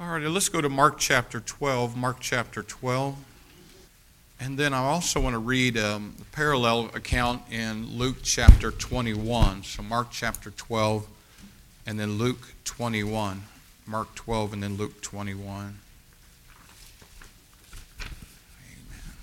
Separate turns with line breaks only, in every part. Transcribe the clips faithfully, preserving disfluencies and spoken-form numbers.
All right, let's go to Mark chapter twelve. Mark chapter twelve. And then I also want to read um, the parallel account in Luke chapter twenty-one. So Mark chapter twelve and then Luke twenty-one. Mark twelve and then Luke twenty-one. Amen.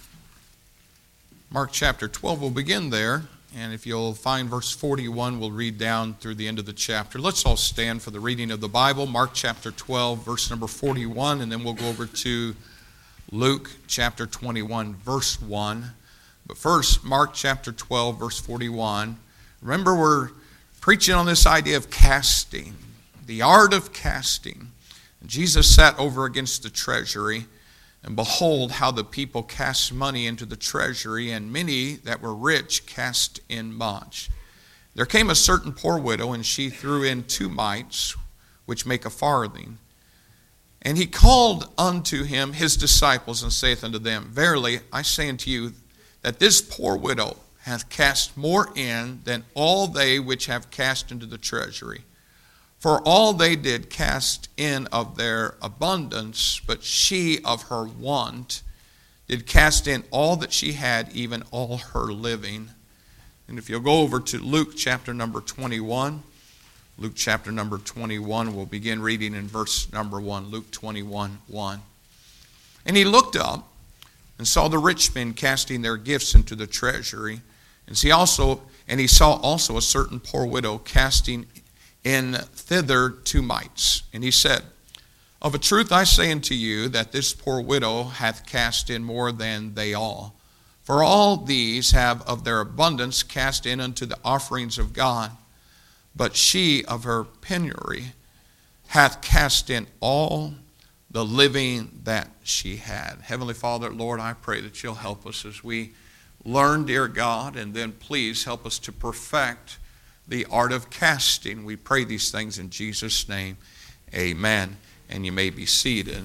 Mark chapter twelve, we'll begin there. And if you'll find verse forty-one, we'll read down through the end of the chapter. Let's all stand for the reading of the Bible. Mark chapter twelve, verse number forty-one, and then we'll go over to Luke chapter twenty-one, verse one. But first, Mark chapter twelve, verse forty-one. Remember, we're preaching on this idea of casting, the art of casting. And Jesus sat over against the treasury, and behold, how the people cast money into the treasury, and many that were rich cast in much. There came a certain poor widow, and she threw in two mites, which make a farthing. And he called unto him his disciples, and saith unto them, Verily I say unto you, that this poor widow hath cast more in than all they which have cast into the treasury. For all they did cast in of their abundance, but she of her want did cast in all that she had, even all her living. And if you'll go over to Luke chapter number twenty-one, Luke chapter number twenty-one, we'll begin reading in verse number one, Luke twenty-one, one. And he looked up and saw the rich men casting their gifts into the treasury. And he also, and he saw also a certain poor widow casting in thither two mites. And he said, Of a truth I say unto you, that this poor widow hath cast in more than they all. For all these have of their abundance cast in unto the offerings of God. But she of her penury hath cast in all the living that she had. Heavenly Father, Lord, I pray that you'll help us as we learn, dear God, and then please help us to perfect the art of casting. We pray these things in Jesus' name. Amen. And you may be seated.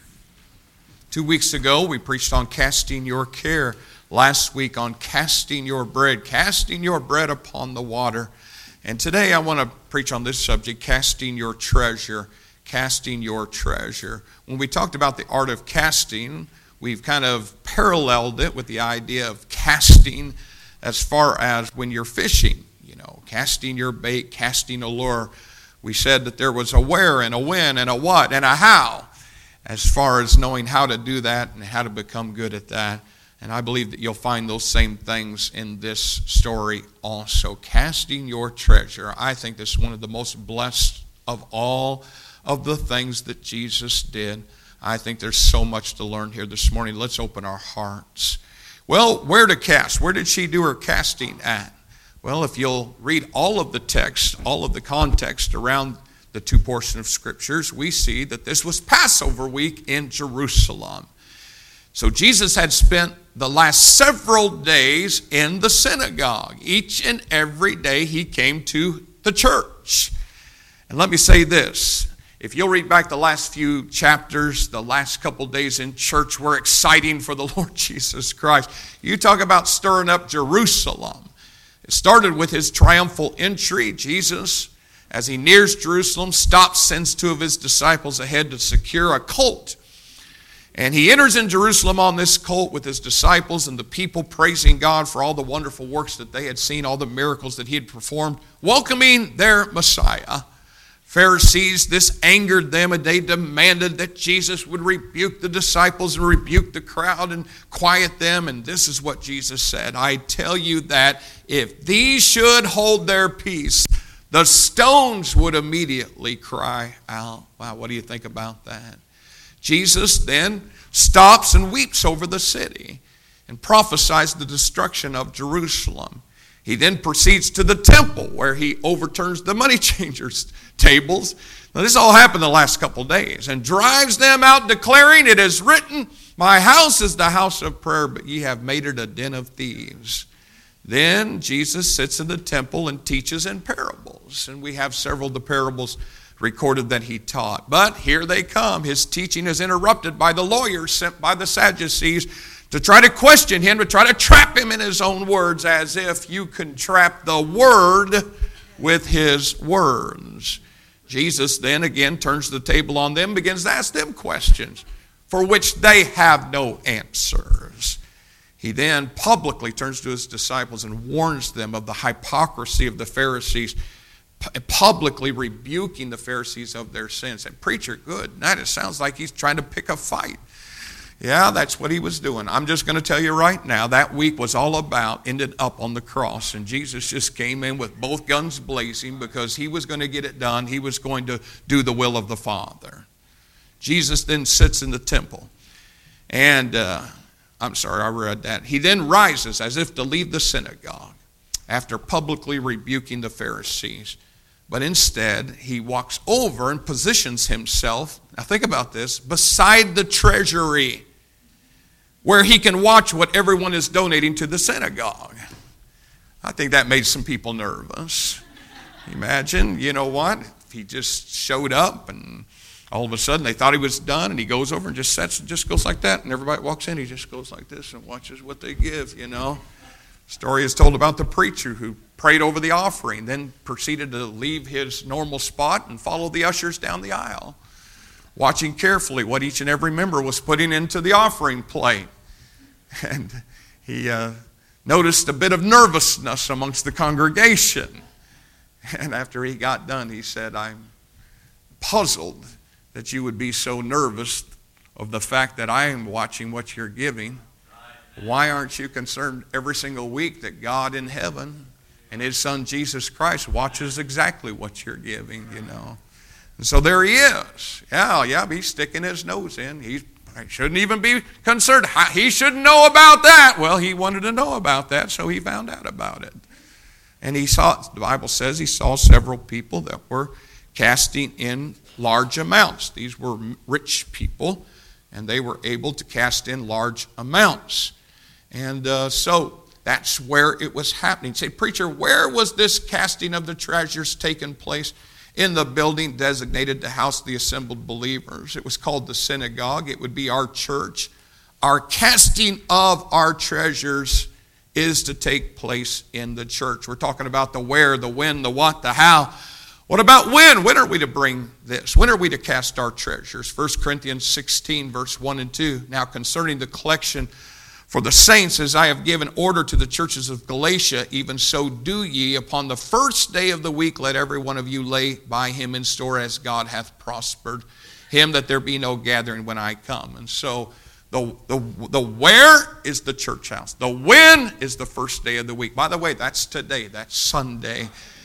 Two weeks ago, we preached on casting your care. Last week on casting your bread, casting your bread upon the water. And today I want to preach on this subject, casting your treasure, casting your treasure. When we talked about the art of casting, we've kind of paralleled it with the idea of casting as far as when you're fishing. You know, casting your bait, casting a lure. We said that there was a where and a when and a what and a how as far as knowing how to do that and how to become good at that. And I believe that you'll find those same things in this story also. Casting your treasure. I think this is one of the most blessed of all of the things that Jesus did. I think there's so much to learn here this morning. Let's open our hearts. Well, where to cast? Where did she do her casting at? Well, if you'll read all of the text, all of the context around the two portions of Scriptures, we see that this was Passover week in Jerusalem. So Jesus had spent the last several days in the synagogue. Each and every day he came to the church. And let me say this. If you'll read back the last few chapters, the last couple days in church were exciting for the Lord Jesus Christ. You talk about stirring up Jerusalem. It started with his triumphal entry. Jesus, as he nears Jerusalem, stops, sends two of his disciples ahead to secure a colt. And he enters in Jerusalem on this colt with his disciples and the people praising God for all the wonderful works that they had seen, all the miracles that he had performed, welcoming their Messiah. Pharisees, this angered them, and they demanded that Jesus would rebuke the disciples and rebuke the crowd and quiet them. And this is what Jesus said, I tell you that if these should hold their peace, the stones would immediately cry out. Wow, what do you think about that? Jesus then stops and weeps over the city and prophesies the destruction of Jerusalem. He then proceeds to the temple where he overturns the money changers' tables. Now, this all happened the last couple days, and drives them out, declaring, It is written, My house is the house of prayer, but ye have made it a den of thieves. Then Jesus sits in the temple and teaches in parables. And we have several of the parables recorded that he taught. But here they come. His teaching is interrupted by the lawyers sent by the Sadducees to try to question him, to try to trap him in his own words, as if you can trap the word with his words. Jesus then again turns the table on them, begins to ask them questions for which they have no answers. He then publicly turns to his disciples and warns them of the hypocrisy of the Pharisees, publicly rebuking the Pharisees of their sins. And preacher, good. Now it sounds like he's trying to pick a fight. Yeah, that's what he was doing. I'm just going to tell you right now, that week was all about, ended up on the cross. And Jesus just came in with both guns blazing because he was going to get it done. He was going to do the will of the Father. Jesus then sits in the temple. And, uh, I'm sorry, I read that. He then rises as if to leave the synagogue after publicly rebuking the Pharisees. But instead, he walks over and positions himself, now think about this, beside the treasury, where he can watch what everyone is donating to the synagogue. I think that made some people nervous. Imagine, you know what, if he just showed up and all of a sudden they thought he was done and he goes over and just sits and just goes like that and everybody walks in, he just goes like this and watches what they give, you know. Story is told about the preacher who prayed over the offering, then proceeded to leave his normal spot and follow the ushers down the aisle, watching carefully what each and every member was putting into the offering plate. And he uh, noticed a bit of nervousness amongst the congregation. And after he got done, he said, I'm puzzled that you would be so nervous of the fact that I am watching what you're giving. Why aren't you concerned every single week that God in heaven and his son Jesus Christ watches exactly what you're giving, you know? And so there he is. Yeah, yeah, he's sticking his nose in. He shouldn't even be concerned. He shouldn't know about that. Well, he wanted to know about that, so he found out about it. And he saw, the Bible says he saw several people that were casting in large amounts. These were rich people, and they were able to cast in large amounts. And uh, so that's where it was happening. Say, preacher, where was this casting of the treasures taking place? In the building designated to house the assembled believers. It was called the synagogue. It would be our church. Our casting of our treasures is to take place in the church. We're talking about the where, the when, the what, the how. What about when? When are we to bring this? When are we to cast our treasures? First Corinthians sixteen, verse one and two. Now concerning the collection for the saints, as I have given order to the churches of Galatia, even so do ye. Upon the first day of the week, let every one of you lay by him in store as God hath prospered him, that there be no gathering when I come. And so the, the, the where is the church house. The when is the first day of the week. By the way, that's today. That's Sunday.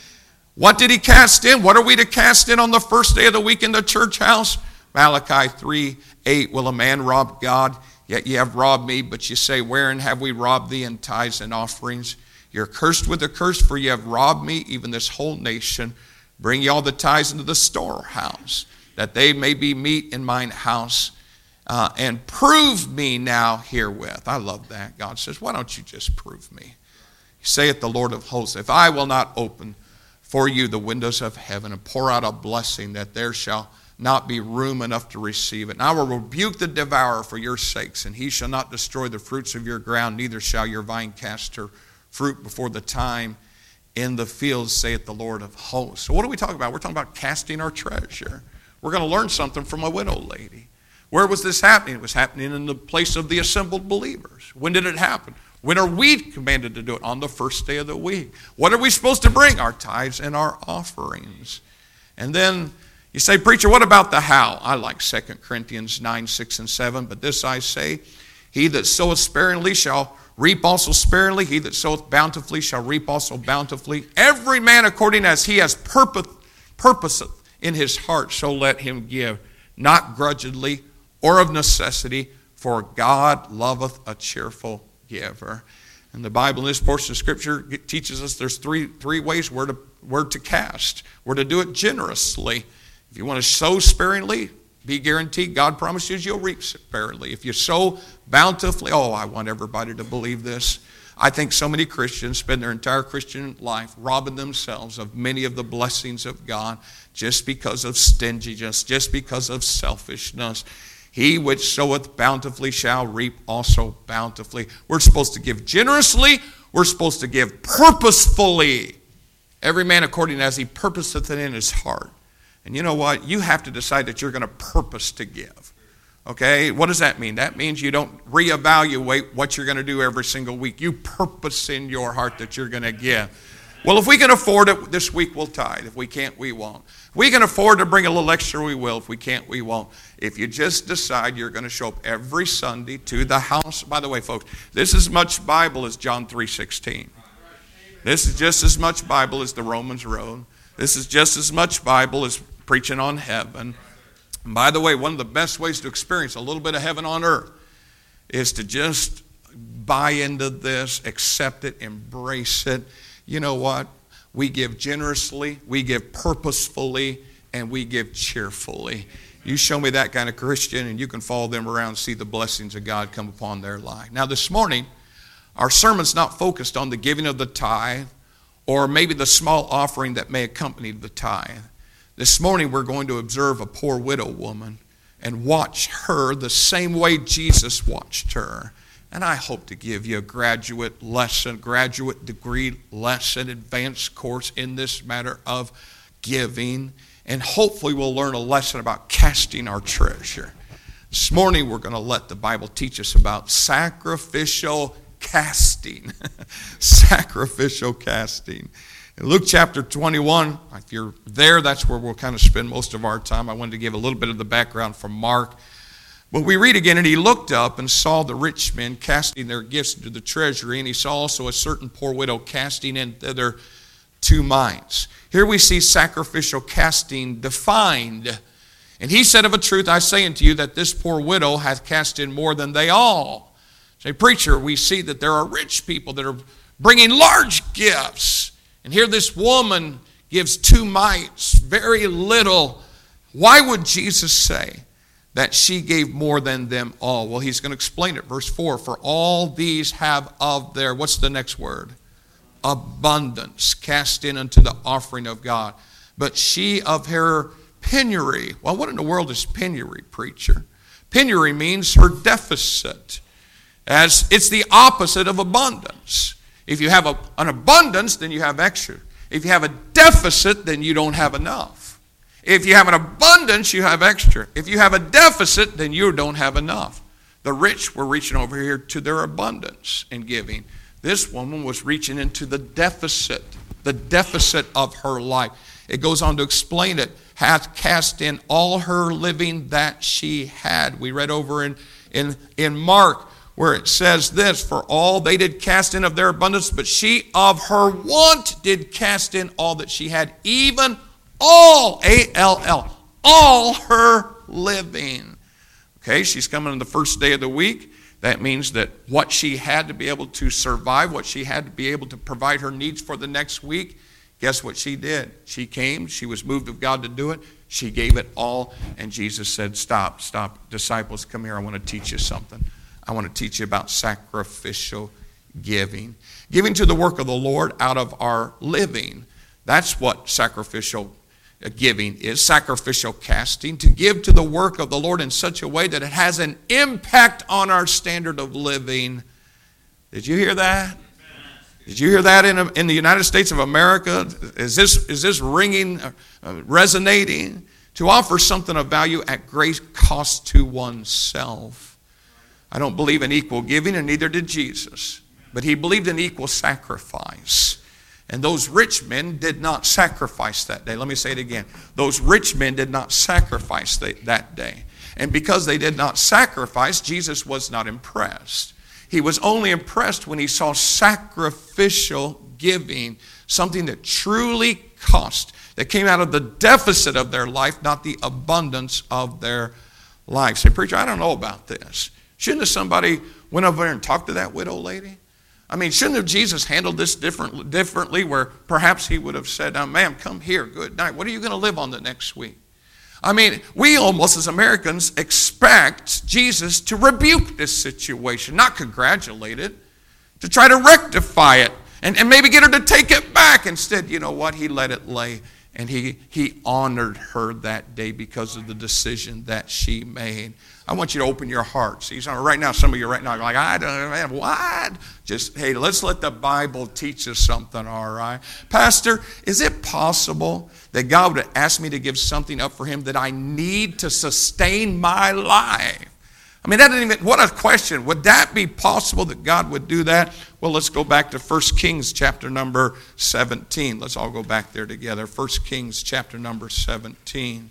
What did he cast in? What are we to cast in on the first day of the week in the church house? Malachi three eight, will a man rob God? Yet ye have robbed me, but ye say, wherein have we robbed thee in tithes and offerings? You're cursed with a curse, for ye have robbed me, even this whole nation. Bring ye all the tithes into the storehouse, that they may be meat in mine house. Uh, and prove me now herewith. I love that. God says, why don't you just prove me? Saith the Lord of hosts, if I will not open for you the windows of heaven and pour out a blessing, that there shall not be room enough to receive it. And I will rebuke the devourer for your sakes, and he shall not destroy the fruits of your ground, neither shall your vine cast her fruit before the time in the fields, saith the Lord of hosts. So what are we talking about? We're talking about casting our treasure. We're going to learn something from a widow lady. Where was this happening? It was happening in the place of the assembled believers. When did it happen? When are we commanded to do it? On the first day of the week. What are we supposed to bring? Our tithes and our offerings. And then you say, preacher, what about the how? I like Second Corinthians nine, six, and seven. But this I say, he that soweth sparingly shall reap also sparingly. He that soweth bountifully shall reap also bountifully. Every man according as he has purpose, purposeth in his heart, so let him give, not grudgingly or of necessity, for God loveth a cheerful giver. And the Bible in this portion of Scripture teaches us there's three, three ways we're to, we're to cast. We're to do it generously. If you want to sow sparingly, be guaranteed God promises you'll reap sparingly. If you sow bountifully, oh, I want everybody to believe this. I think so many Christians spend their entire Christian life robbing themselves of many of the blessings of God just because of stinginess, just because of selfishness. He which soweth bountifully shall reap also bountifully. We're supposed to give generously. We're supposed to give purposefully. Every man according as he purposeth it in his heart. And you know what? You have to decide that you're going to purpose to give. Okay? What does that mean? That means you don't reevaluate what you're going to do every single week. You purpose in your heart that you're going to give. Well, if we can afford it, this week we'll tithe. If we can't, we won't. If we can afford to bring a little extra, we will. If we can't, we won't. If you just decide you're going to show up every Sunday to the house. By the way, folks, this is as much Bible as John three sixteen. This is just as much Bible as the Romans Road. This is just as much Bible as preaching on heaven. And by the way, one of the best ways to experience a little bit of heaven on earth is to just buy into this, accept it, embrace it. You know what? We give generously, we give purposefully, and we give cheerfully. You show me that kind of Christian, and you can follow them around and see the blessings of God come upon their life. Now, this morning, our sermon's not focused on the giving of the tithe or maybe the small offering that may accompany the tithe. This morning, we're going to observe a poor widow woman and watch her the same way Jesus watched her. And I hope to give you a graduate lesson, graduate degree lesson, advanced course in this matter of giving. And hopefully we'll learn a lesson about casting our treasure. This morning we're going to let the Bible teach us about sacrificial casting. Sacrificial casting. In Luke chapter twenty-one, if you're there, that's where we'll kind of spend most of our time. I wanted to give a little bit of the background from Mark. But we read again, and he looked up and saw the rich men casting their gifts into the treasury, and he saw also a certain poor widow casting in thither two mites. Here we see sacrificial casting defined. And he said, of a truth, I say unto you that this poor widow hath cast in more than they all. Say, preacher, we see that there are rich people that are bringing large gifts. And here this woman gives two mites, very little. Why would Jesus say that she gave more than them all? Well, he's going to explain it. Verse four, for all these have of their, what's the next word? Abundance, cast in unto the offering of God. But she of her penury. Well, what in the world is penury, preacher? Penury means her deficit. As it's the opposite of abundance. If you have a, an abundance, then you have extra. If you have a deficit, then you don't have enough. If you have an abundance, you have extra. If you have a deficit, then you don't have enough. The rich were reaching over here to their abundance in giving. This woman was reaching into the deficit, the deficit of her life. It goes on to explain it. Hath cast in all her living that she had. We read over in, in, in Mark where it says this, for all they did cast in of their abundance, but she of her want did cast in all that she had, even all, A L L, all her living. Okay, she's coming on the first day of the week. That means that what she had to be able to survive, what she had to be able to provide her needs for the next week, guess what she did? She came, she was moved of God to do it, she gave it all, and Jesus said, stop, stop, disciples, come here, I want to teach you something. I want to teach you about sacrificial giving. Giving to the work of the Lord out of our living. That's what sacrificial giving is, sacrificial casting, to give to the work of the Lord in such a way that it has an impact on our standard of living. Did you hear that? Did you hear that in, in the United States of America? Is this, is this ringing, uh, resonating? To offer something of value at great cost to oneself. I don't believe in equal giving, and neither did Jesus. But he believed in equal sacrifice. And those rich men did not sacrifice that day. Let me say it again. Those rich men did not sacrifice that day. And because they did not sacrifice, Jesus was not impressed. He was only impressed when he saw sacrificial giving, something that truly cost, that came out of the deficit of their life, not the abundance of their life. Say, preacher, I don't know about this. Shouldn't have somebody went over there and talked to that widow lady? I mean, shouldn't have Jesus handled this different, differently where perhaps he would have said, now, ma'am, come here, good night. What are you going to live on the next week? I mean, we almost as Americans expect Jesus to rebuke this situation, not congratulate it, to try to rectify it and, and maybe get her to take it back. Instead, you know what? He let it lay And he, he honored her that day because of the decision that she made. I want you to open your heart. See, so right now, some of you right now are like, I don't know, what? Just, hey, let's let the Bible teach us something, all right? Pastor, is it possible that God would ask me to give something up for him that I need to sustain my life? I mean, that didn't even, what a question. Would that be possible that God would do that? Well, let's go back to First Kings chapter number seventeen. Let's all go back there together. First Kings chapter number seventeen.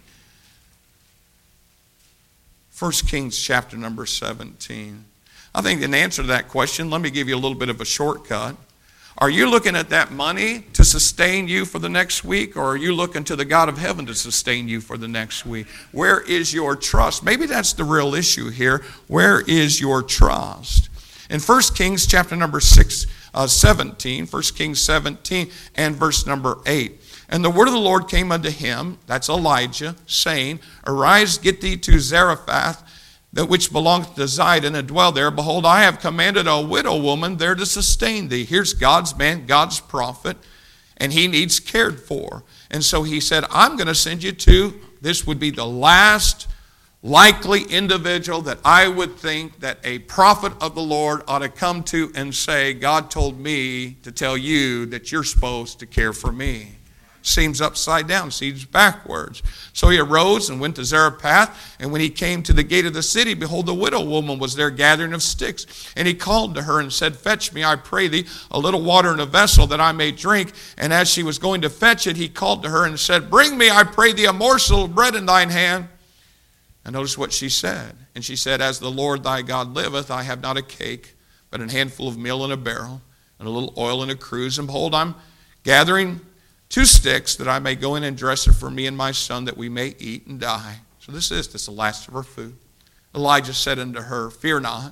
First Kings chapter number seventeen. I think in answer to that question, let me give you a little bit of a shortcut. Are you looking at that money to sustain you for the next week, or are you looking to the God of heaven to sustain you for the next week? Where is your trust? Maybe that's the real issue here. Where is your trust? In First Kings chapter number six, uh, seventeen, First Kings seventeen and verse number eight. And the word of the Lord came unto him, that's Elijah, saying, Arise, get thee to Zarephath, that which belongeth to Zidon, and dwell there. Behold, I have commanded a widow woman there to sustain thee. Here's God's man, God's prophet, and he needs cared for. And so he said, I'm going to send you to, this would be the last likely individual that I would think that a prophet of the Lord ought to come to and say, God told me to tell you that you're supposed to care for me. Seems upside down, seems backwards. So he arose and went to Zarephath, and when he came to the gate of the city, behold, the widow woman was there gathering of sticks. And he called to her and said, Fetch me, I pray thee, a little water in a vessel that I may drink. And as she was going to fetch it, he called to her and said, Bring me, I pray thee, a morsel of bread in thine hand. And notice what she said. And she said, As the Lord thy God liveth, I have not a cake, but a handful of meal in a barrel, and a little oil in a cruse. And behold, I'm gathering two sticks that I may go in and dress it for me and my son, that we may eat and die. So this is this the last of her food. Elijah said unto her, Fear not,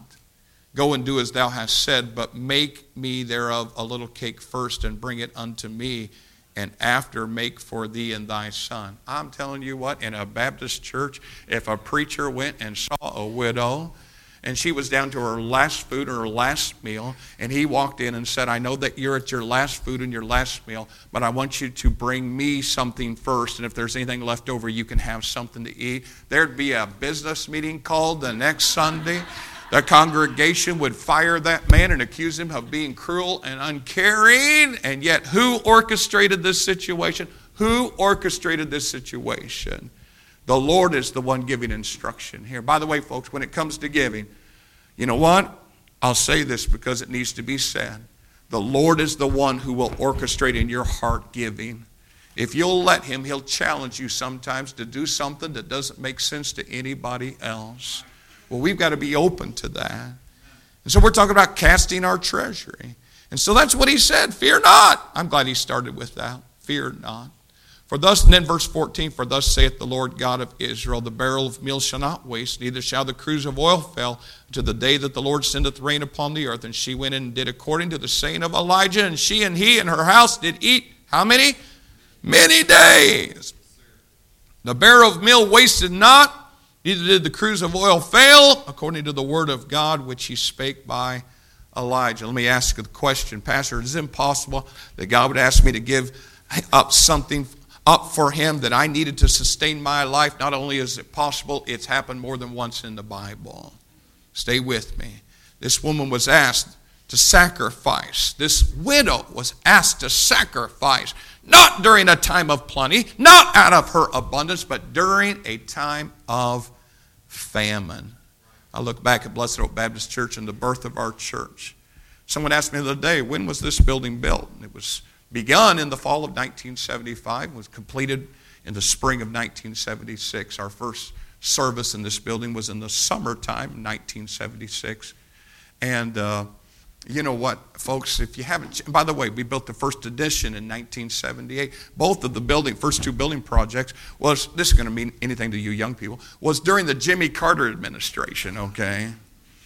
go and do as thou hast said, but make me thereof a little cake first, and bring it unto me, and after make for thee and thy son. I'm telling you what, in a Baptist church, if a preacher went and saw a widow, and she was down to her last food or her last meal, and he walked in and said, I know that you're at your last food and your last meal, but I want you to bring me something first, and if there's anything left over, you can have something to eat. There'd be a business meeting called the next Sunday. The congregation would fire that man and accuse him of being cruel and uncaring, and yet who orchestrated this situation? Who orchestrated this situation? The Lord is the one giving instruction here. By the way, folks, when it comes to giving, you know what? I'll say this because it needs to be said. The Lord is the one who will orchestrate in your heart giving. If you'll let him, he'll challenge you sometimes to do something that doesn't make sense to anybody else. Well, we've got to be open to that. And so we're talking about casting our treasury. And so that's what he said, fear not. I'm glad he started with that, fear not. For thus, and then verse fourteen, for thus saith the Lord God of Israel, the barrel of meal shall not waste, neither shall the cruse of oil fail, to the day that the Lord sendeth rain upon the earth. And she went in and did according to the saying of Elijah, and she and he and her house did eat, how many? Many days. The barrel of meal wasted not, neither did the cruse of oil fail, according to the word of God which he spake by Elijah. Let me ask you the question, Pastor, is it impossible that God would ask me to give up something up for him that I needed to sustain my life? Not only is it possible, it's happened more than once in the Bible. Stay with me. This woman was asked to sacrifice. This widow was asked to sacrifice, not during a time of plenty, not out of her abundance, but during a time of famine. I look back at Blessed Hope Baptist Church and the birth of our church. Someone asked me the other day, when was this building built? And it was begun in the fall of nineteen seventy-five, was completed in the spring of nineteen seventy-six. Our first service in this building was in the summertime, nineteen seventy-six. And uh, you know what, folks, if you haven't, by the way, we built the first edition in nineteen seventy-eight. Both of the building, first two building projects was, this is going to mean anything to you young people, was during the Jimmy Carter administration, okay?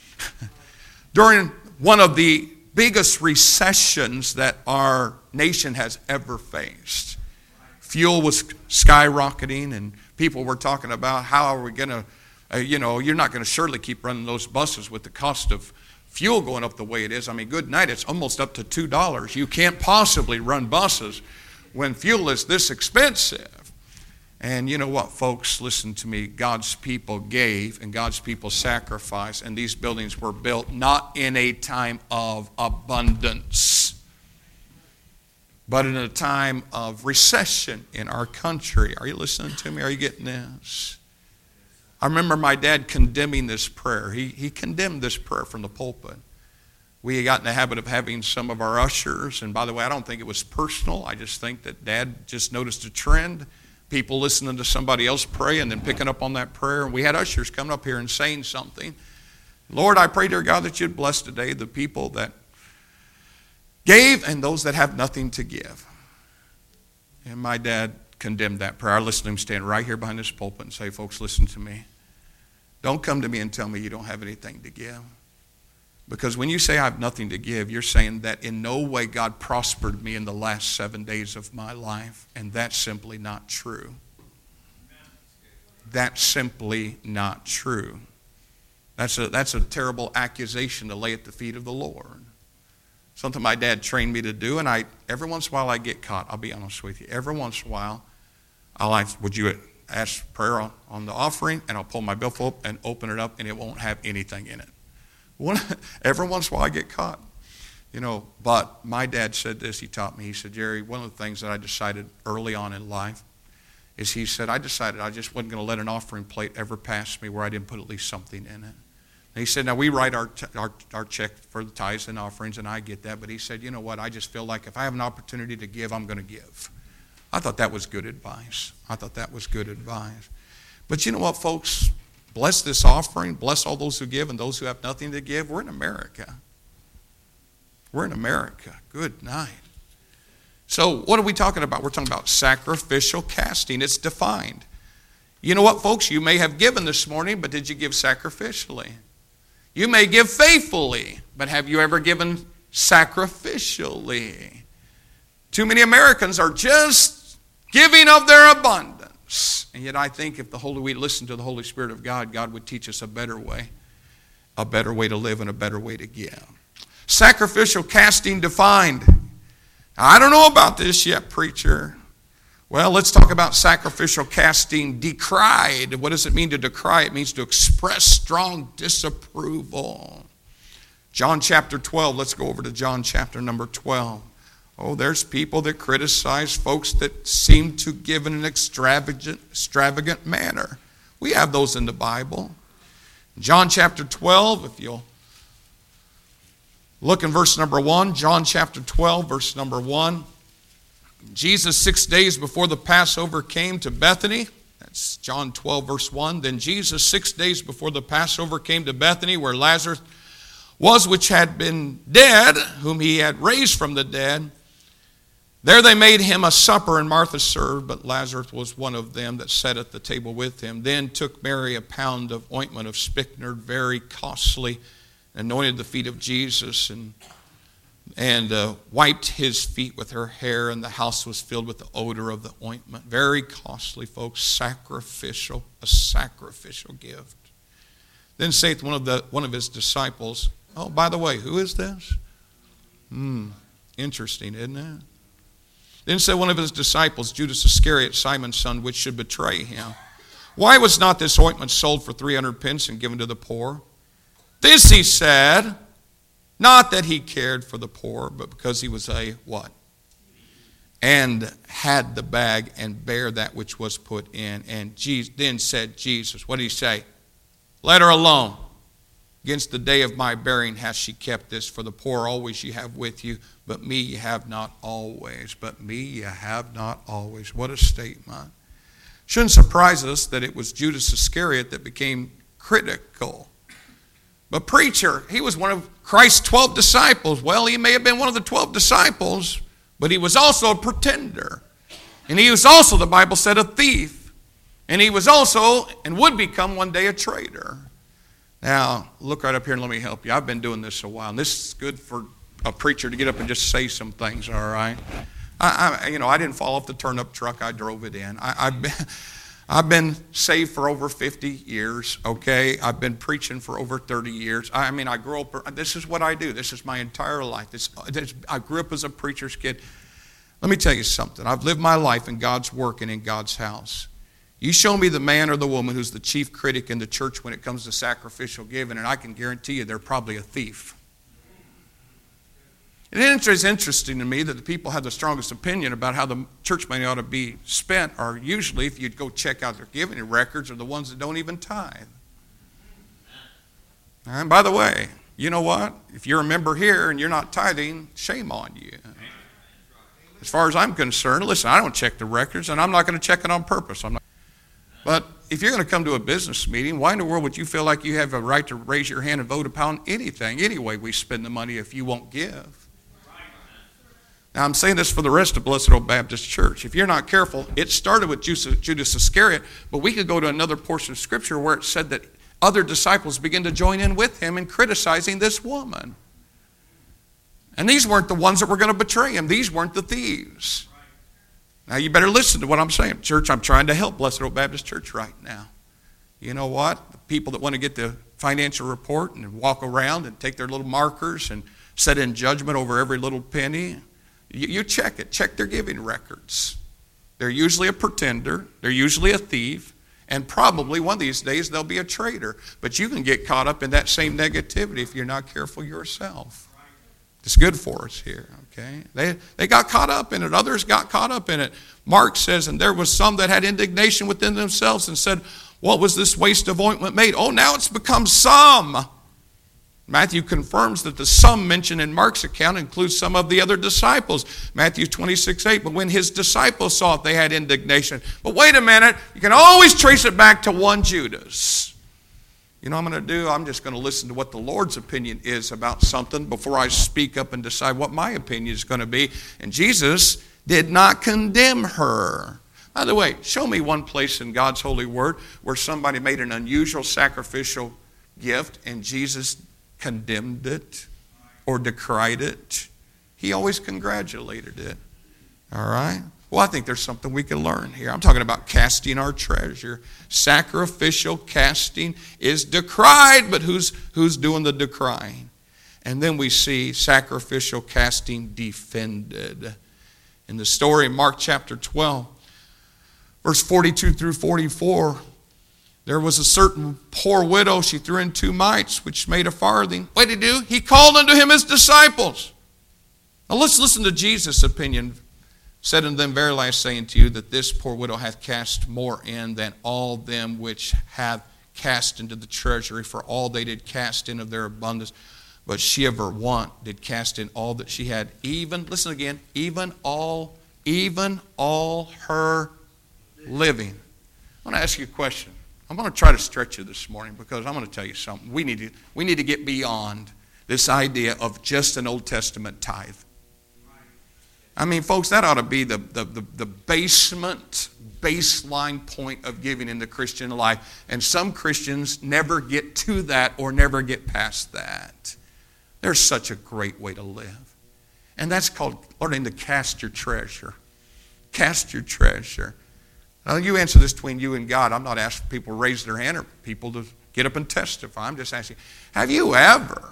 During one of the biggest recessions that our nation has ever faced. Fuel was skyrocketing, and people were talking about how are we going to, uh, you know, you're not going to surely keep running those buses with the cost of fuel going up the way it is. I mean, good night, it's almost up to two dollars. You can't possibly run buses when fuel is this expensive. And you know what, folks? Listen to me. God's people gave and God's people sacrificed, and these buildings were built not in a time of abundance, but in a time of recession in our country. Are you listening to me? Are you getting this? I remember my dad condemning this prayer. He, he condemned this prayer from the pulpit. We got in the habit of having some of our ushers, and by the way, I don't think it was personal. I just think that Dad just noticed a trend. People listening to somebody else pray and then picking up on that prayer. And we had ushers coming up here and saying something. Lord, I pray, dear God, that you'd bless today the people that gave and those that have nothing to give. And my dad condemned that prayer. I listened to him stand right here behind this pulpit and say, folks, listen to me. Don't come to me and tell me you don't have anything to give. Because when you say I have nothing to give, you're saying that in no way God prospered me in the last seven days of my life. And that's simply not true. That's simply not true. That's a, that's a terrible accusation to lay at the feet of the Lord. Something my dad trained me to do, and I every once in a while I get caught. I'll be honest with you. Every once in a while, I'll ask, would you ask prayer on, on the offering? And I'll pull my billfold and open it up, and it won't have anything in it. One, every once in a while I get caught, you know, but my dad said this, he taught me, he said, Jerry, one of the things that I decided early on in life is he said, I decided I just wasn't going to let an offering plate ever pass me where I didn't put at least something in it. And he said, now we write our, our, our check for the tithes and offerings, and I get that, but he said, you know what, I just feel like if I have an opportunity to give, I'm going to give. I thought that was good advice. I thought that was good advice. But you know what, folks? Bless this offering. Bless all those who give and those who have nothing to give. We're in America. We're in America. Good night. So what are we talking about? We're talking about sacrificial casting. It's defined. You know what, folks? You may have given this morning, but did you give sacrificially? You may give faithfully, but have you ever given sacrificially? Too many Americans are just giving of their abundance. And yet I think if the Holy, we listen to the Holy Spirit of God, God would teach us a better way, a better way to live and a better way to give. Sacrificial casting defined. I don't know about this yet, preacher. Well, let's talk about sacrificial casting decried. What does it mean to decry? It means to express strong disapproval. John chapter twelve. Let's go over to John chapter number twelve. Oh, there's people that criticize folks that seem to give in an extravagant, extravagant manner. We have those in the Bible. John chapter twelve, if you'll look in verse number one. John chapter twelve, verse number one. Jesus, six days before the Passover, came to Bethany. That's John twelve, verse one. Then Jesus, six days before the Passover, came to Bethany, where Lazarus was, which had been dead, whom he had raised from the dead. There they made him a supper, and Martha served, but Lazarus was one of them that sat at the table with him. Then took Mary a pound of ointment of spikenard, very costly, anointed the feet of Jesus, and and uh, wiped his feet with her hair, and the house was filled with the odor of the ointment. Very costly, folks, sacrificial, a sacrificial gift. Then saith one of the one of his disciples, oh, by the way, who is this? Hmm, interesting, isn't it? Then said one of his disciples, Judas Iscariot, Simon's son, which should betray him, why was not this ointment sold for three hundred pence and given to the poor? This he said, not that he cared for the poor, but because he was a what? And had the bag and bare that which was put in. And Jesus, then said Jesus, what did he say? Let her alone. Against the day of my burying hath she kept this. For the poor always ye have with you, but me ye have not always. But me ye have not always. What a statement. Shouldn't surprise us that it was Judas Iscariot that became critical. But preacher, he was one of Christ's twelve disciples. Well, he may have been one of the twelve disciples, but he was also a pretender. And he was also, the Bible said, a thief. And he was also, and would become one day, a traitor. Now, look right up here and let me help you. I've been doing this a while, and this is good for a preacher to get up and just say some things, all right? I, I you know, I didn't fall off the turnip truck. I drove it in. I, I've been... I've been saved for over fifty years, okay? I've been preaching for over thirty years. I mean, I grew up, this is what I do. This is my entire life. This, this, I grew up as a preacher's kid. Let me tell you something. I've lived my life in God's work and in God's house. You show me the man or the woman who's the chief critic in the church when it comes to sacrificial giving, and I can guarantee you they're probably a thief. It is interesting to me that the people have the strongest opinion about how the church money ought to be spent are usually, if you'd go check out their giving records, are the ones that don't even tithe. And by the way, you know what? If you're a member here and you're not tithing, shame on you. As far as I'm concerned, listen, I don't check the records, and I'm not going to check it on purpose. I'm not. But if you're going to come to a business meeting, why in the world would you feel like you have a right to raise your hand and vote upon anything, any way we spend the money, if you won't give? Now, I'm saying this for the rest of Blessed Old Baptist Church. If you're not careful, it started with Judas Iscariot, but we could go to another portion of Scripture where it said that other disciples began to join in with him in criticizing this woman. And these weren't the ones that were going to betray him. These weren't the thieves. Now, you better listen to what I'm saying. Church, I'm trying to help Blessed Old Baptist Church right now. You know what? The people that want to get the financial report and walk around and take their little markers and set in judgment over every little penny, you, you check it. Check their giving records. They're usually a pretender. They're usually a thief. And probably one of these days they'll be a traitor. But you can get caught up in that same negativity if you're not careful yourself. It's good for us here, okay? They, they got caught up in it. Others got caught up in it. Mark says, and there was some that had indignation within themselves and said, what was this waste of ointment made? Oh, now it's become some. Matthew confirms that the some mentioned in Mark's account includes some of the other disciples. Matthew twenty-six eight, but when his disciples saw it, they had indignation. But wait a minute, you can always trace it back to one Judas. You know what I'm going to do? I'm just going to listen to what the Lord's opinion is about something before I speak up and decide what my opinion is going to be. And Jesus did not condemn her. By the way, show me one place in God's holy word where somebody made an unusual sacrificial gift and Jesus condemned it or decried it. He always congratulated it. All right? Well, I think there's something we can learn here. I'm talking about casting our treasure. Sacrificial casting is decried, but who's, who's doing the decrying? And then we see sacrificial casting defended. In the story in Mark chapter twelve, verse forty-two through forty-four, there was a certain poor widow. She threw in two mites, which made a farthing. What did he do? He called unto him his disciples. Now let's listen to Jesus' opinion. Said unto them, verily I say unto you, that this poor widow hath cast more in than all them which have cast into the treasury, for all they did cast in of their abundance. But she of her want did cast in all that she had, even, listen again, even all, even all her living. I want to ask you a question. I'm going to try to stretch you this morning because I'm going to tell you something. We need to, we need to get beyond this idea of just an Old Testament tithe. I mean, folks, that ought to be the, the, the, the basement, baseline point of giving in the Christian life. And some Christians never get to that or never get past that. There's such a great way to live. And that's called learning to cast your treasure. Cast your treasure. Now, you answer this between you and God. I'm not asking people to raise their hand or people to get up and testify. I'm just asking, have you ever...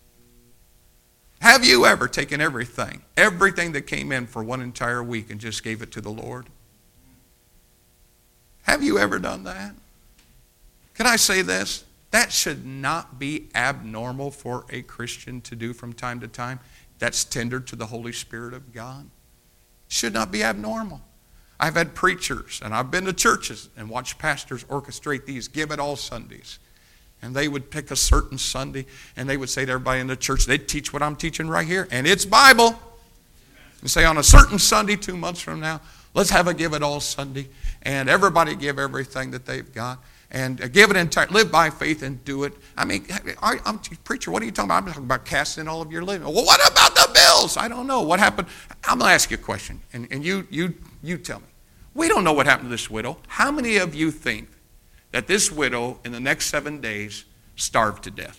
Have you ever taken everything, everything that came in for one entire week and just gave it to the Lord? Have you ever done that? Can I say this? That should not be abnormal for a Christian to do from time to time. That's tendered to the Holy Spirit of God. Should not be abnormal. I've had preachers, and I've been to churches and watched pastors orchestrate these give it all Sundays. And they would pick a certain Sunday, and they would say to everybody in the church, they'd teach what I'm teaching right here, and it's Bible. And say on a certain Sunday, two months from now, let's have a give it all Sunday, and everybody give everything that they've got, and give it entire, live by faith and do it. I mean, I, I'm a preacher, what are you talking about? I'm talking about casting all of your living. Well, what about the bills? I don't know. What happened? I'm going to ask you a question, and, and you, you, you tell me. We don't know what happened to this widow. How many of you think that this widow in the next seven days starved to death?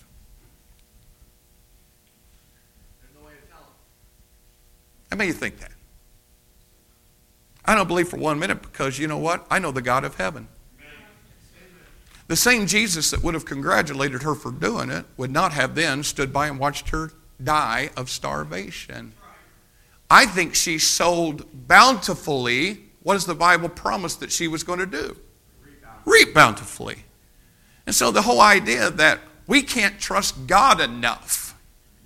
There's no way to tell.
How many of you think that? I don't believe for one minute because you know what? I know the God of heaven. The same Jesus that would have congratulated her for doing it would not have then stood by and watched her die of starvation. I think she sowed bountifully. What does the Bible promise that she was going to do? Reap bountifully. And so the whole idea that we can't trust God enough.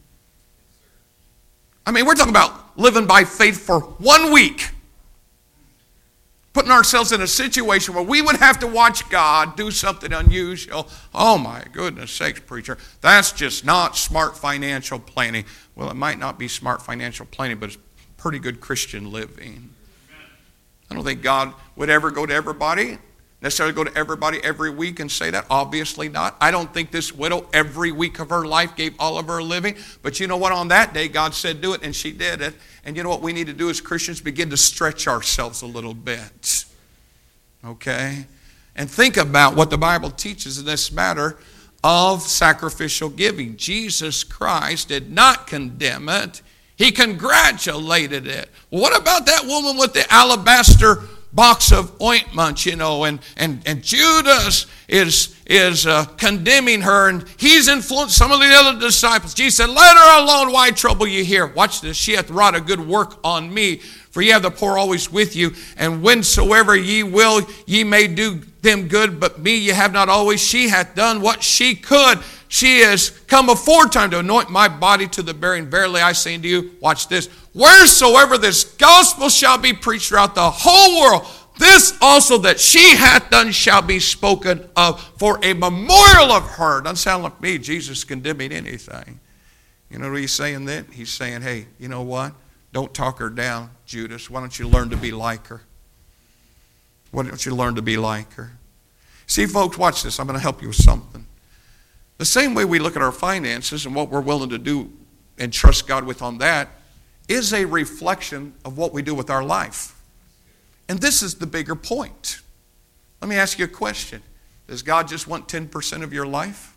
I mean, we're talking about living by faith for one week. Putting ourselves in a situation where we would have to watch God do something unusual. Oh my goodness sakes, preacher. That's just not smart financial planning. Well, it might not be smart financial planning, but it's pretty good Christian living. I don't think God would ever go to everybody, necessarily go to everybody every week and say that. Obviously not. I don't think this widow every week of her life gave all of her living. But you know what? On that day, God said do it, and she did it. And you know what we need to do as Christians? Begin to stretch ourselves a little bit. Okay? And think about what the Bible teaches in this matter of sacrificial giving. Jesus Christ did not condemn it. He congratulated it. Well, what about that woman with the alabaster box of ointment, you know, and, and, and Judas is, is uh, condemning her, and he's influenced some of the other disciples. Jesus said, let her alone, why trouble you here? Watch this, she hath wrought a good work on me, for ye have the poor always with you, and whensoever ye will, ye may do them good, but me ye have not always. She hath done what she could. She is come aforetime to anoint my body to the burying. Verily I say unto you, watch this, wheresoever this gospel shall be preached throughout the whole world, this also that she hath done shall be spoken of for a memorial of her. Doesn't sound like me, Jesus condemning anything. You know what he's saying then? He's saying, hey, you know what? Don't talk her down, Judas. Why don't you learn to be like her? Why don't you learn to be like her? See, folks, watch this. I'm going to help you with something. The same way we look at our finances and what we're willing to do and trust God with on that is a reflection of what we do with our life. And this is the bigger point. Let me ask you a question. Does God just want ten percent of your life?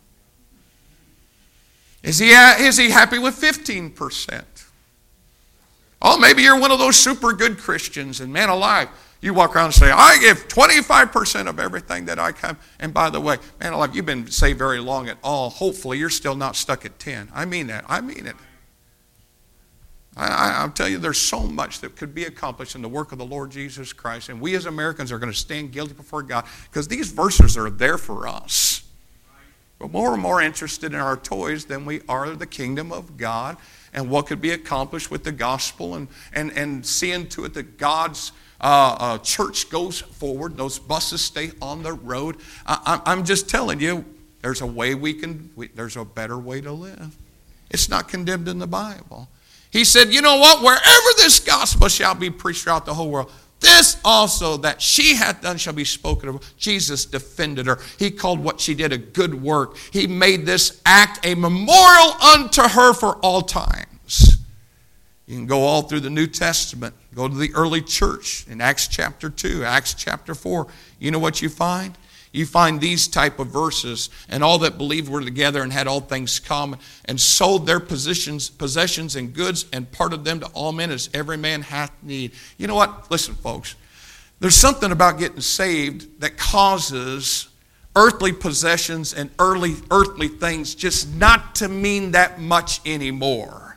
Is he, is he happy with fifteen percent? Oh, maybe you're one of those super good Christians, and man alive, you walk around and say, I give twenty-five percent of everything that I come. And by the way, man alive, you've been saved very long at all. Hopefully, you're still not stuck at ten. I mean that. I mean it. I, I, I'll tell you, there's so much that could be accomplished in the work of the Lord Jesus Christ. And we as Americans are going to stand guilty before God because these verses are there for us. We're more and more interested in our toys than we are the kingdom of God and what could be accomplished with the gospel, and, and, and seeing to it that God's uh, uh, church goes forward, those buses stay on the road. I, I'm just telling you, there's a way we can, we, there's a better way to live. It's not condemned in the Bible. He said, you know what? Wherever this gospel shall be preached throughout the whole world, this also that she hath done shall be spoken of. Jesus defended her. He called what she did a good work. He made this act a memorial unto her for all times. You can go all through the New Testament. Go to the early church in Acts chapter two, Acts chapter four. You know what you find? You find these type of verses, and all that believed were together and had all things common, and sold their possessions, possessions and goods, and parted them to all men as every man hath need. You know what? Listen, folks. There's something about getting saved that causes earthly possessions and early earthly things just not to mean that much anymore.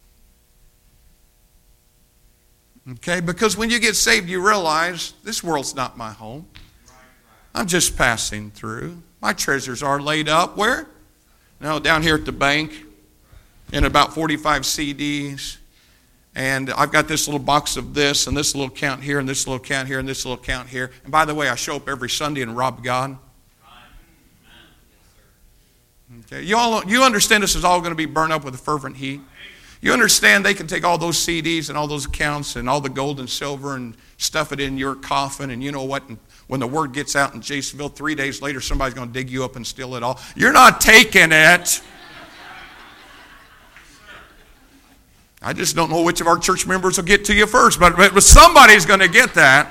Okay? Because when you get saved, you realize this world's not my home. I'm just passing through. My treasures are laid up where? No, down here at the bank in about forty-five C Ds. And I've got this little box of this and this little account here and this little account here and this little account here. And by the way, I show up every Sunday and rob God. Okay, you all you understand this is all going to be burned up with a fervent heat. You understand they can take all those C Ds and all those accounts and all the gold and silver and stuff it in your coffin, and you know what? And when the word gets out in Jasonville, three days later, somebody's going to dig you up and steal it all. You're not taking it. I just don't know which of our church members will get to you first, but, but somebody's going to get that.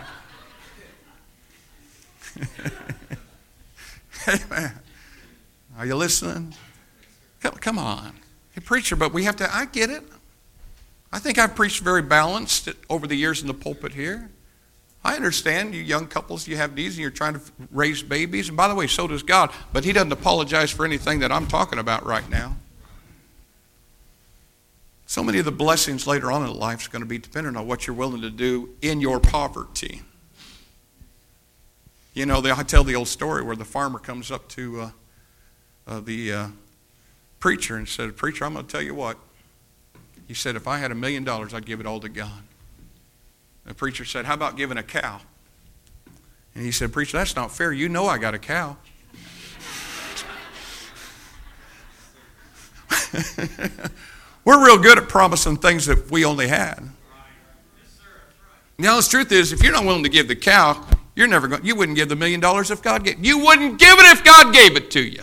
Amen. Are you listening? Come, come on. Hey, preacher, but we have to, I get it. I think I've preached very balanced over the years in the pulpit here. I understand you young couples, you have needs and you're trying to raise babies. And by the way, so does God. But he doesn't apologize for anything that I'm talking about right now. So many of the blessings later on in life is going to be dependent on what you're willing to do in your poverty. You know, they, I tell the old story where the farmer comes up to uh, uh, the uh, preacher and said, "Preacher, I'm going to tell you what." He said, "If I had a million dollars, I'd give it all to God." The preacher said, "How about giving a cow?" And he said, "Preacher, that's not fair. You know I got a cow." We're real good at promising things that we only had. Now, the truth is, if you're not willing to give the cow, you're never going. You wouldn't give the million dollars if God gave. You wouldn't give it if God gave it to you.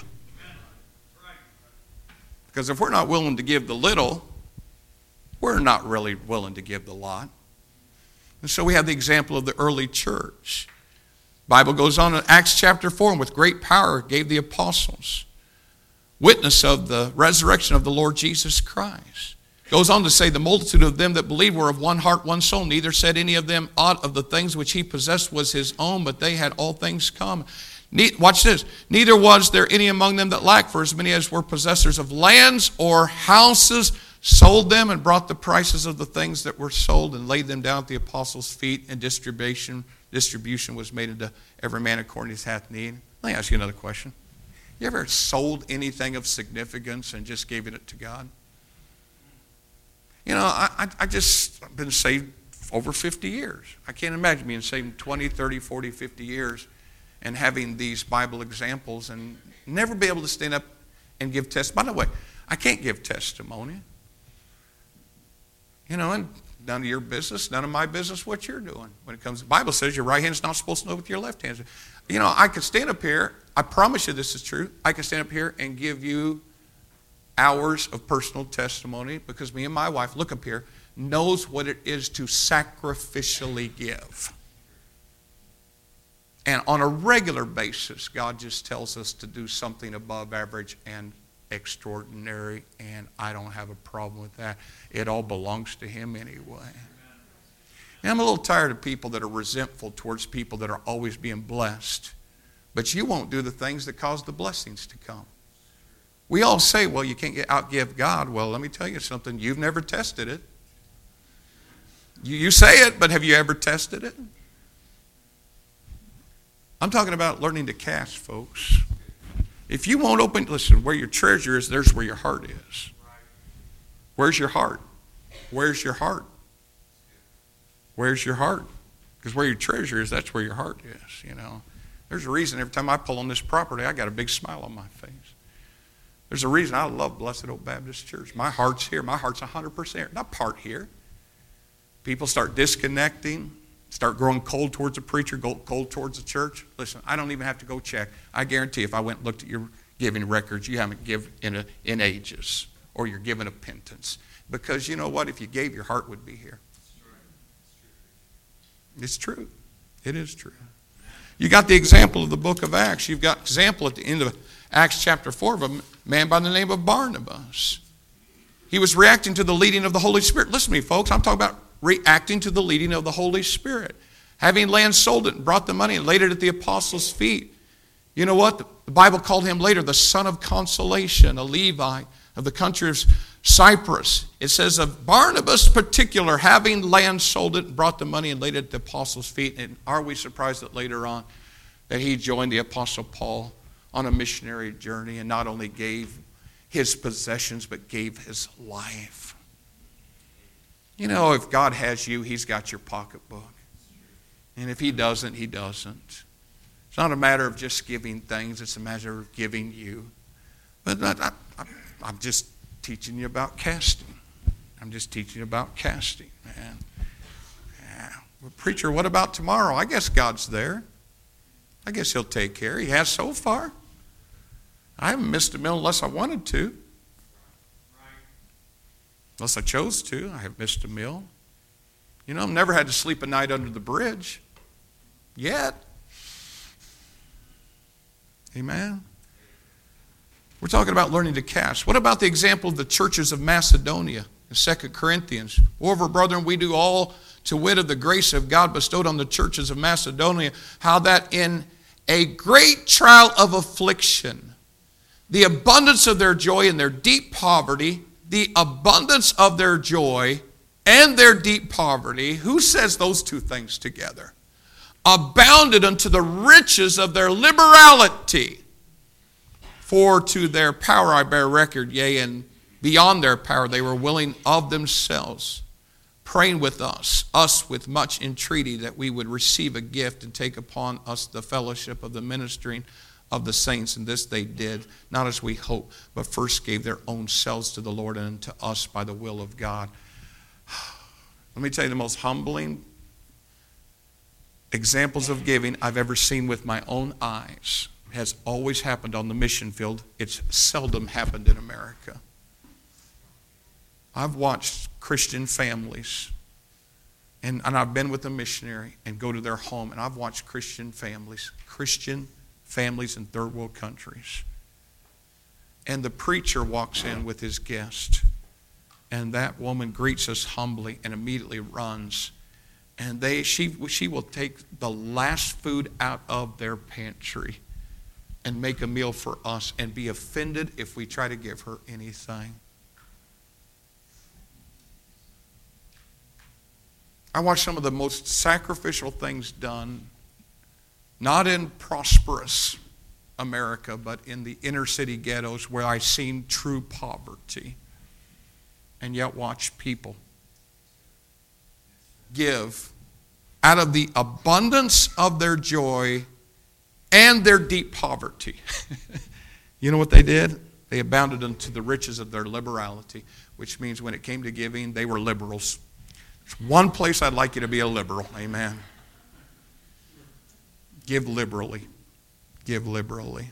Because if we're not willing to give the little, we're not really willing to give the lot. And so we have the example of the early church. The Bible goes on in Acts chapter four, and with great power gave the apostles witness of the resurrection of the Lord Jesus Christ. Goes on to say, the multitude of them that believed were of one heart, one soul. Neither said any of them aught of the things which he possessed was his own, but they had all things common. Watch this. Neither was there any among them that lacked, for as many as were possessors of lands or houses sold them and brought the prices of the things that were sold and laid them down at the apostles' feet, and distribution distribution was made unto every man according to his hath need. Let me ask you another question. You ever sold anything of significance and just gave it to God? You know, I, I just I've been saved over fifty years. I can't imagine being saved twenty, thirty, forty, fifty years and having these Bible examples and never be able to stand up and give testimony. By the way, I can't give testimony. You know, and none of your business, none of my business what you're doing. When it comes, the Bible says your right hand's not supposed to know what your left hand's doing. You know, I could stand up here, I promise you this is true, I could stand up here and give you hours of personal testimony because me and my wife, look up here, knows what it is to sacrificially give. And on a regular basis, God just tells us to do something above average and extraordinary, and I don't have a problem with that. It all belongs to Him anyway. And I'm a little tired of people that are resentful towards people that are always being blessed. But you won't do the things that cause the blessings to come. We all say, well, you can't outgive God. Well, let me tell you something. You've never tested it. You, you say it, but have you ever tested it? I'm talking about learning to cast, folks. If you won't open, listen, where your treasure is, there's where your heart is. Where's your heart? Where's your heart? Where's your heart? Because where your treasure is, that's where your heart is, you know. There's a reason every time I pull on this property, I got a big smile on my face. There's a reason I love Blessed Oak Baptist Church. My heart's here. My heart's one hundred percent, not part here. People start disconnecting, start growing cold towards the preacher, go cold towards the church. Listen, I don't even have to go check. I guarantee if I went and looked at your giving records, you haven't given in, a, in ages, or you're giving a penance. Because you know what? If you gave, your heart would be here. It's true. It is true. You got the example of the book of Acts. You've got example at the end of Acts chapter four of a man by the name of Barnabas. He was reacting to the leading of the Holy Spirit. Listen to me, folks. I'm talking about reacting to the leading of the Holy Spirit. Having land, sold it and brought the money and laid it at the apostles' feet. You know what? The Bible called him later the son of consolation, a Levite of the country of Cyprus. It says of Barnabas particular, having land, sold it, and brought the money and laid it at the apostles' feet. And are we surprised that later on that he joined the apostle Paul on a missionary journey and not only gave his possessions but gave his life? You know, if God has you, He's got your pocketbook. And if He doesn't, He doesn't. It's not a matter of just giving things. It's a matter of giving you. But I, I, I'm just teaching you about casting. I'm just teaching you about casting, man. Yeah. Well, preacher, what about tomorrow? I guess God's there. I guess He'll take care. He has so far. I haven't missed a meal unless I wanted to. Unless I chose to. I have missed a meal. You know, I've never had to sleep a night under the bridge. Yet. Amen. We're talking about learning to cast. What about the example of the churches of Macedonia in Second Corinthians? Moreover, brethren, we do all to wit of the grace of God bestowed on the churches of Macedonia, how that in a great trial of affliction, the abundance of their joy and their deep poverty the abundance of their joy and their deep poverty. Who says those two things together? Abounded unto the riches of their liberality. For to their power I bear record, yea, and beyond their power they were willing of themselves, praying with us, us with much entreaty that we would receive a gift and take upon us the fellowship of the ministering of the saints. And this they did, not as we hoped, but first gave their own selves to the Lord and to us by the will of God. Let me tell you, the most humbling examples of giving I've ever seen with my own eyes has always happened on the mission field. It's seldom happened in America. I've watched Christian families, and, and I've been with a missionary and go to their home, and I've watched Christian families, Christian families in third world countries. And the preacher walks in with his guest, and that woman greets us humbly and immediately runs. And they, she, she will take the last food out of their pantry and make a meal for us and be offended if we try to give her anything. I watched some of the most sacrificial things done, not in prosperous America, but in the inner city ghettos where I've seen true poverty. And yet watch people give out of the abundance of their joy and their deep poverty. You know what they did? They abounded unto the riches of their liberality, which means when it came to giving, they were liberals. There's one place I'd like you to be a liberal. Amen. Give liberally. Give liberally.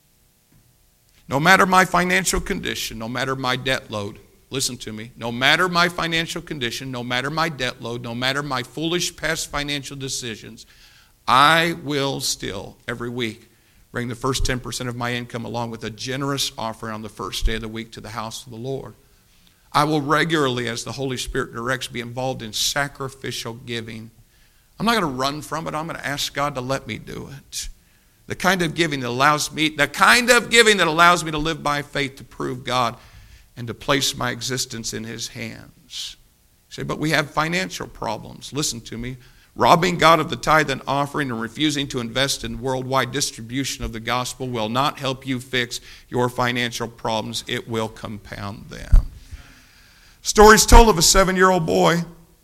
No matter my financial condition, no matter my debt load, listen to me, no matter my financial condition, no matter my debt load, no matter my foolish past financial decisions, I will still, every week, bring the first ten percent of my income along with a generous offering on the first day of the week to the house of the Lord. I will regularly, as the Holy Spirit directs, be involved in sacrificial giving. I'm not going to run from it. I'm going to ask God to let me do it. The kind of giving that allows me, the kind of giving that allows me to live by faith to prove God and to place my existence in His hands. You say, but we have financial problems. Listen to me. Robbing God of the tithe and offering and refusing to invest in worldwide distribution of the gospel will not help you fix your financial problems. It will compound them. Stories told of a seven-year-old boy.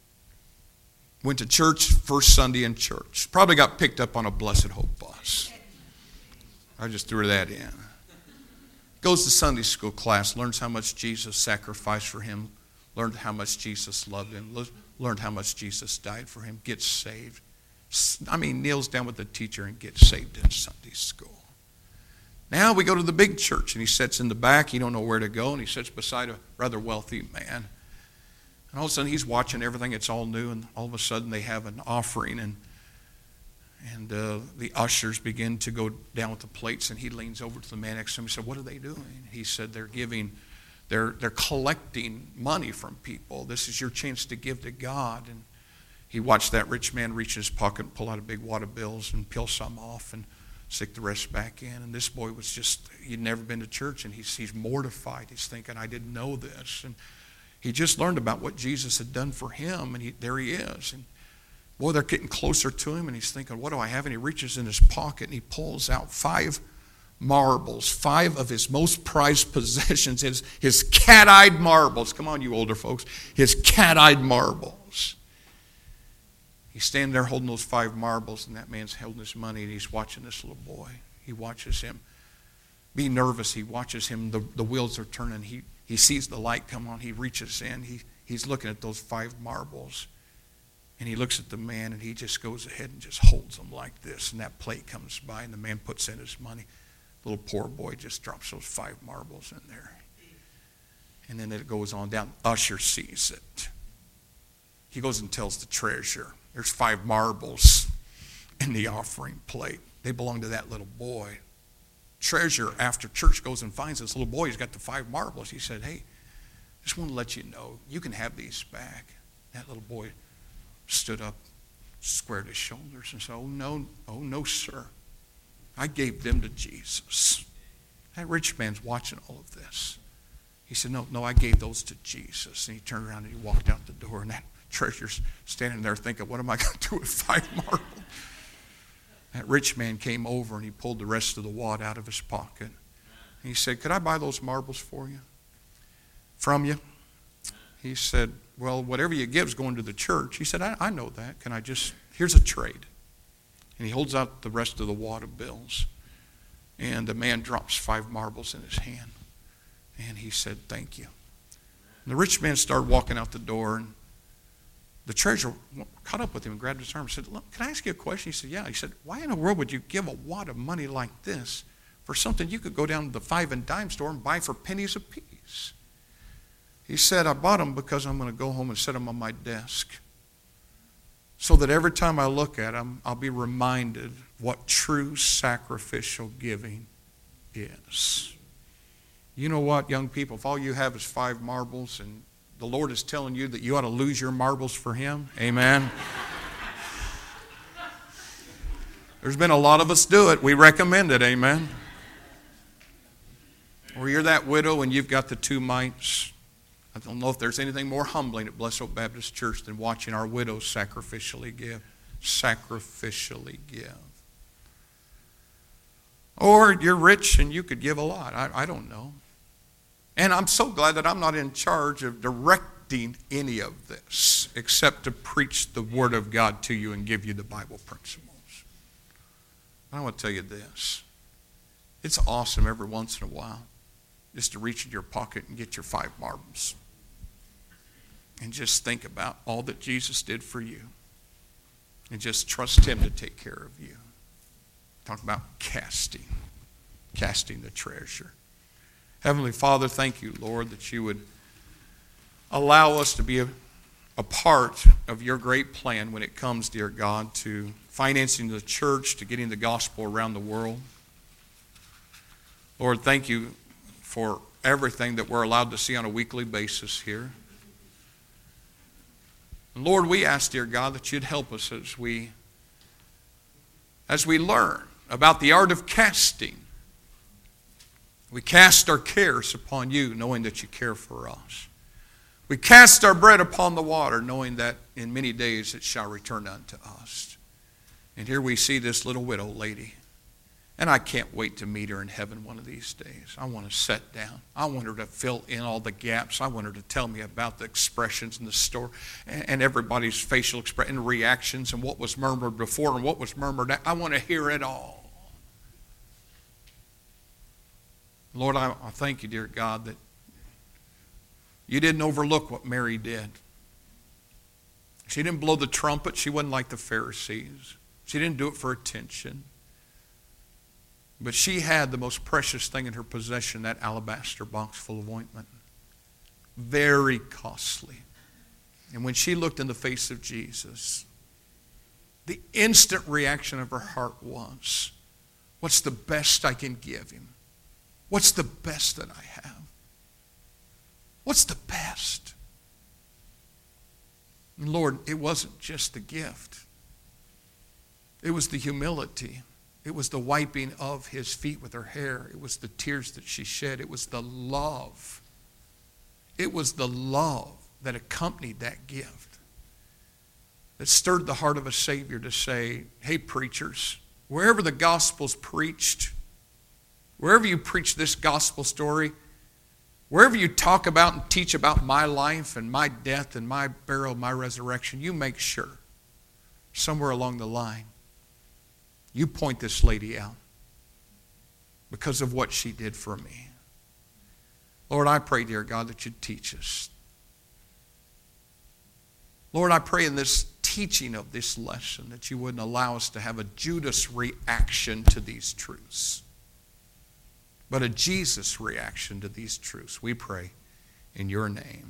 Went to church first Sunday in church. Probably got picked up on a Blessed Hope bus. I just threw that in. Goes to Sunday school class, learns how much Jesus sacrificed for him, learned how much Jesus loved him, learned how much Jesus died for him, gets saved. I mean, kneels down with the teacher and gets saved in Sunday school. Now we go to the big church, and he sits in the back. He don't know where to go, and he sits beside a rather wealthy man. And all of a sudden, he's watching everything. It's all new, and all of a sudden, they have an offering, and and uh, the ushers begin to go down with the plates, and he leans over to the man next to him and said, what are they doing? He said, they're giving, they're, they're collecting money from people. This is your chance to give to God. And he watched that rich man reach in his pocket and pull out a big wad of bills and peel some off and stick the rest back in. And this boy was just, he'd never been to church, and he's, he's mortified. He's thinking, I didn't know this. And he just learned about what Jesus had done for him, and he, there he is. And boy, they're getting closer to him, and he's thinking, what do I have? And he reaches in his pocket, and he pulls out five marbles, five of his most prized possessions, his, his cat-eyed marbles. Come on, you older folks. His cat-eyed marbles. He's standing there holding those five marbles, and that man's holding his money, and he's watching this little boy. He watches him be nervous. He watches him. The, the wheels are turning. He, he sees the light come on. He reaches in. He, he's looking at those five marbles. And he looks at the man, and he just goes ahead and just holds them like this. And that plate comes by, and the man puts in his money. The little poor boy just drops those five marbles in there. And then it goes on down. Usher sees it. He goes and tells the treasurer, there's five marbles in the offering plate. They belong to that little boy. Treasurer, after church, goes and finds this little boy. He's got the five marbles. He said, hey, just want to let you know, you can have these back. That little boy stood up, squared his shoulders, and said, oh, no, oh, no, sir. I gave them to Jesus. That rich man's watching all of this. He said, no, no, I gave those to Jesus. And he turned around and he walked out the door, and that treasurer's standing there thinking, what am I going to do with five marbles? That rich man came over and he pulled the rest of the wad out of his pocket. And he said, could I buy those marbles for you? From you? He said, well, whatever you give is going to the church. He said, I, I know that. Can I just, here's a trade. And he holds out the rest of the wad of bills. And the man drops five marbles in his hand. And he said, thank you. And the rich man started walking out the door, and the treasurer caught up with him and grabbed his arm and said, look, can I ask you a question? He said, yeah. He said, why in the world would you give a wad of money like this for something you could go down to the five and dime store and buy for pennies apiece? He said, I bought them because I'm going to go home and set them on my desk so that every time I look at them, I'll be reminded what true sacrificial giving is. You know what, young people, if all you have is five marbles and the Lord is telling you that you ought to lose your marbles for Him, amen? There's been a lot of us do it. We recommend it, amen? Or you're that widow and you've got the two mites. I don't know if there's anything more humbling at Blessed Hope Baptist Church than watching our widows sacrificially give. Sacrificially give. Or you're rich and you could give a lot. I, I don't know. And I'm so glad that I'm not in charge of directing any of this except to preach the Word of God to you and give you the Bible principles. But I want to tell you this. It's awesome every once in a while just to reach in your pocket and get your five marbles. And just think about all that Jesus did for you. And just trust Him to take care of you. Talk about casting. Casting the treasure. Heavenly Father, thank you, Lord, that you would allow us to be a, a part of your great plan when it comes, dear God, to financing the church, to getting the gospel around the world. Lord, thank you for everything that we're allowed to see on a weekly basis here. And Lord, we ask, dear God, that you'd help us as we, as we learn about the art of casting. We cast our cares upon you, knowing that you care for us. We cast our bread upon the water, knowing that in many days it shall return unto us. And here we see this little widow lady. And I can't wait to meet her in heaven one of these days. I want to sit down. I want her to fill in all the gaps. I want her to tell me about the expressions in the store and, and everybody's facial expression and reactions and what was murmured before and what was murmured after. I want to hear it all. Lord, I, I thank you, dear God, that you didn't overlook what Mary did. She didn't blow the trumpet. She wasn't like the Pharisees. She didn't do it for attention. But she had the most precious thing in her possession, that alabaster box full of ointment. Very costly. And when she looked in the face of Jesus, the instant reaction of her heart was, what's the best I can give him? What's the best that I have? What's the best? And Lord, it wasn't just the gift. It was the humility. It was the wiping of his feet with her hair. It was the tears that she shed. It was the love. It was the love that accompanied that gift that stirred the heart of a Savior to say, hey, preachers, wherever the gospel's preached, wherever you preach this gospel story, wherever you talk about and teach about my life and my death and my burial, my resurrection, you make sure somewhere along the line you point this lady out because of what she did for me. Lord, I pray, dear God, that you'd teach us. Lord, I pray in this teaching of this lesson that you wouldn't allow us to have a Judas reaction to these truths, but a Jesus reaction to these truths. We pray in your name.